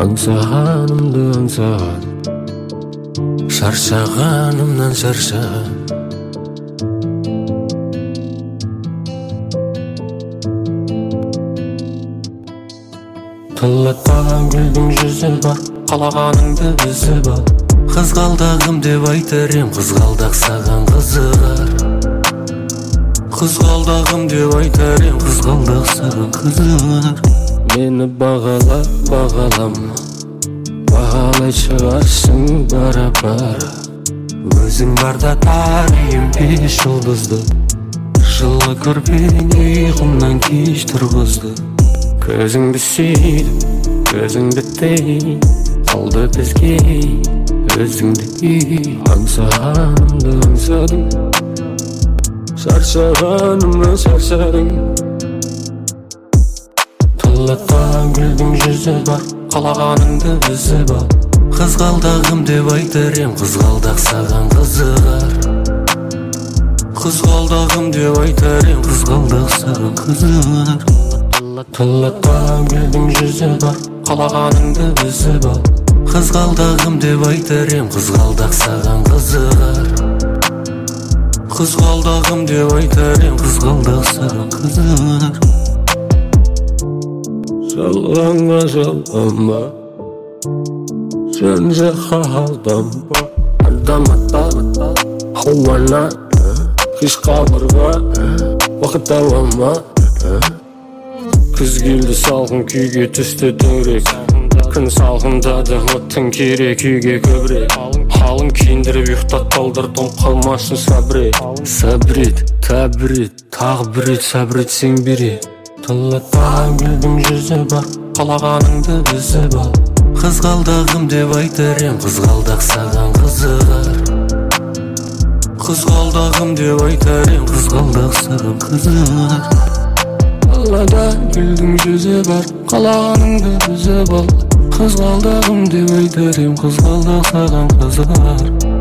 Аңсағанымды аңсаған, шаршағанымнан шаршаған. Тылатпаған гүлдің жүзі бар, қалағаныңды үзіп ал. Қызғалдағым деп айтар ем, қызғалдақ саған қызығар. Қызғалдағым деп айтар ем, қызғалдақ саған қызығар. Мені бағала, бағалама, бағалай шығарсың бара-бара. Өзің барда тарихым бес жұлдызды, жылы көрпең ұйқымнан кеш тұрғызды. Көзіңді сүйдім, көзіңді тей, қалды бізге өзіңді ей. Аңсағанымды аңсадым, шаршағанымнан шаршадым. Тылатпаған гүлдің жүзі бар, қалағаныңды үзіп ал. Қызғалдағым деп айтар ем, қызғалдақ саған қызығар. Қызғалдағым деп айтар ем, қызғалдақ саған қызығар. Тылатпаған гүлдің жүзі бар, қалағаныңды үзіп ал. Қызғалдағым деп айтар ем, қызғалдақ саған қызығар. Қызғалдағым деп айтар ем, қызғалдақ саған қызығар. Жалғанға жалғанба, жөн жаққа алданба. Алдамата, ауана, қиш қабырға, уақыт ауама. Күз келді салқын күйге түсті төңірек, күн салқындады оттың керек үйге көбірек. Халын киіндіріп ұйықтат қалдыр, тоңып қалмасын сабрет. Сабрет, табрет, тағы бір рет сабретсең бере. Тылатпаған гүлдің жүзі бар, қалағаныңды үзіп ал. Қызғалдағым деп айтар ем, қызғалдақ саған қызығар. Қызғалдағым деп айтар ем, қызғалдақ саған қызығар. Қалада гүлдің жүзі бар, қалағаныңды үзіп ал. Қызғалдағым деп айтар ем, қызғалдақ саған қызығар.